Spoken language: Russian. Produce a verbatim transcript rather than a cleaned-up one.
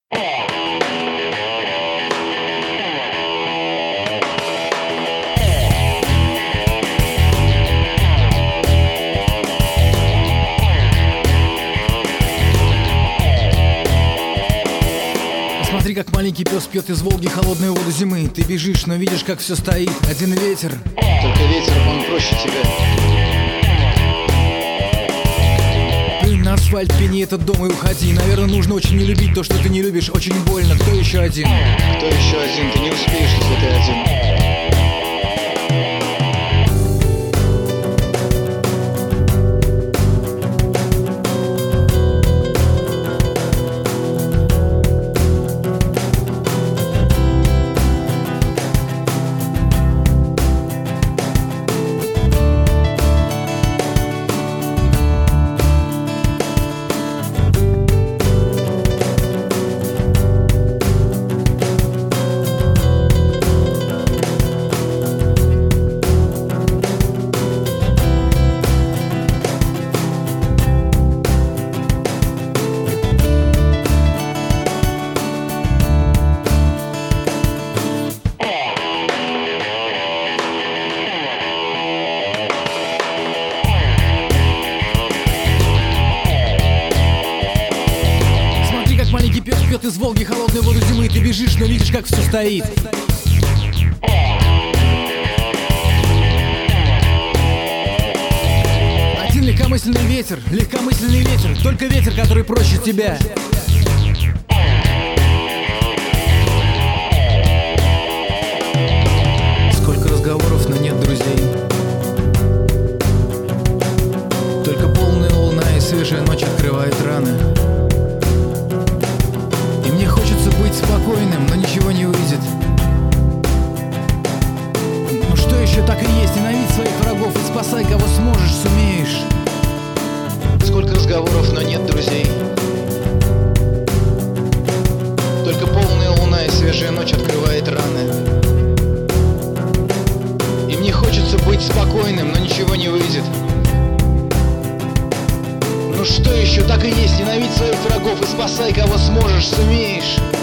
Смотри, как маленький пес пьет из Волги холодную воду зимы. Ты бежишь, но видишь, как все стоит. Один ветер. Только ветер, он проще тебя. Плюнь на асфальт, пени этот дом и уходи. Наверное, нужно очень не любить то, что ты не любишь. Очень больно. Кто еще один? Кто еще один? Ты не успеешь, если ты один. Маленький пес пьет из Волги холодную воду зимы. Ты бежишь, но видишь, как все стоит. Один легкомысленный ветер, легкомысленный ветер. Только ветер, который проще тебя. Сколько разговоров, но нет друзей. Только полная луна и свежая ночь открывает раны. Быть спокойным, но ничего не выйдет. Ну что еще так и есть? Ненавидь своих врагов и спасай, кого сможешь, сумеешь. Сколько разговоров, но нет друзей. Только полная луна и свежая ночь открывает раны. И мне хочется быть спокойным, но ничего не выйдет. Ну что еще так и есть? Ненавидь своих врагов и спасай, кого сможешь, сумеешь.